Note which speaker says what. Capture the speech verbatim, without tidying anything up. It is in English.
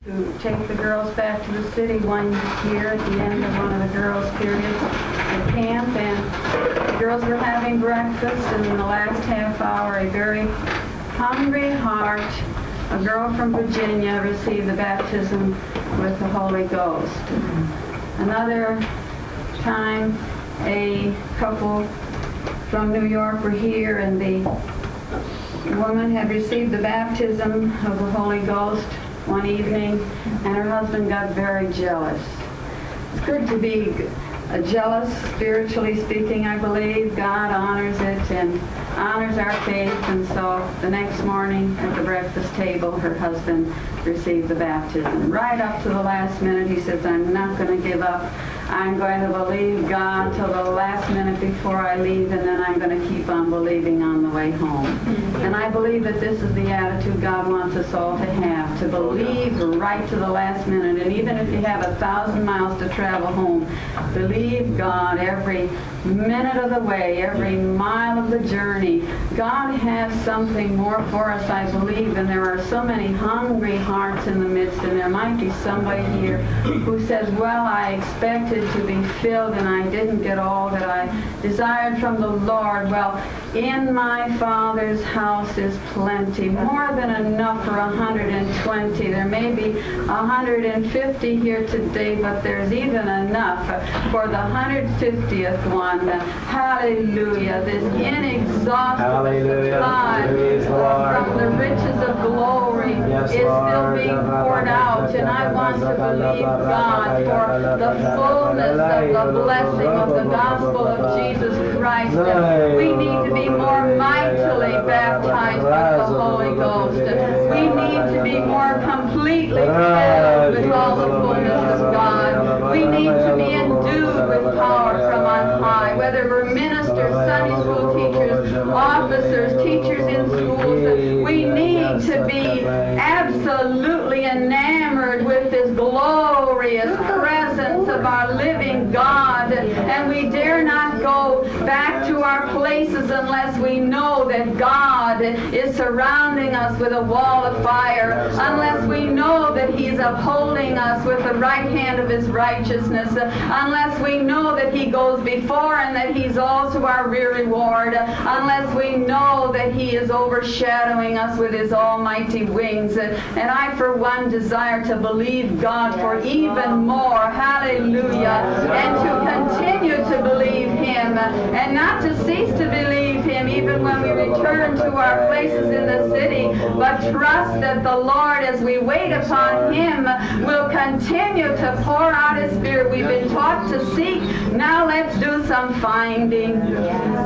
Speaker 1: to take the girls back to the city one year at the end of one of the girls' periods at camp, and the girls were having breakfast, and in the last half hour, a very hungry heart, a girl from Virginia, received the baptism with the Holy Ghost. Another time, a couple from New York were here, and the woman had received the baptism of the Holy Ghost one evening, and her husband got very jealous. It's good to be jealous, spiritually speaking, I believe. God honors it and honors our faith, and so the next morning at the breakfast table, her husband received the baptism. Right up to the last minute, he says, I'm not going to give up. I'm going to believe God till the last minute before I leave, and then I'm going to keep on believing on the way home. And I believe that this is the attitude God wants us all to have, to believe right to the last minute. And even if you have a thousand miles to travel home, believe God every minute of the way, every mile of the journey. God has something more for us, I believe, and there are so many hungry hearts in the midst, and there might be somebody here who says, well, I expected to be filled and I didn't get all that I desired from the Lord. Well, in my Father's house is plenty, more than enough for one hundred twenty. There may be one hundred fifty here today, but there's even enough for the one hundred fiftieth one. Hallelujah. This inexhaustible supply from the riches of glory yes, is still being poured out, and I want to believe God for the fullness of the blessing of the gospel of Jesus Christ. We need to be more mightily baptized with the Holy Ghost. We need to be more completely filled with all the fullness of God. We need to be endued with power from on high, whether we're ministers, Sunday school teachers, officers, teachers in schools. We need to be absolutely enamored with this glorious presence of our living God, and we dare not go back to our places unless we know that God is surrounding us with a wall of fire, unless we know that He's upholding us with the right hand of His righteousness, unless we know that He goes before and that He's also our rear reward, unless we know that He is overshadowing us with His almighty wings. And I, for one, desire to believe God for even more, hallelujah, and to continue to believe Him, and not to cease to believe Him even when we return to our places in the city, but trust that the Lord, as we wait upon Him, will continue to pour out His Spirit. We've been taught to seek. Now let's do some finding.